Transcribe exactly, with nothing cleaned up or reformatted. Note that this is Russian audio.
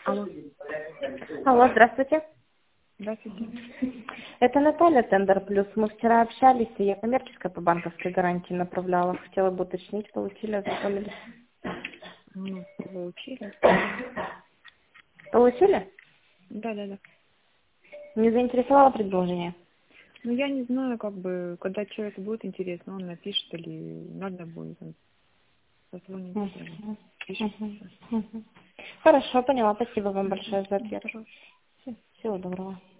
Алло. Алло, здравствуйте. Здравствуйте. Это Наталья, Тендер Плюс. Мы вчера общались, и я коммерческая по банковской гарантии направляла. Хотела бы уточнить, получили, ознакомились. Ну, получили. Получили? Да, да, да. Не заинтересовало предложение? Ну, я не знаю, как бы, когда человеку будет интересно, он напишет или надо будет, он позвонит. Мгм. Пишет. Мгм. Мгм. Хорошо, поняла. Спасибо вам большое за ответ. Пожалуйста. Всего доброго.